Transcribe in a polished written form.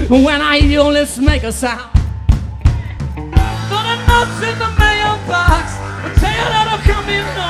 When I hear your lips make a sound. For the notes in the mailbox will tell you that I'm coming on.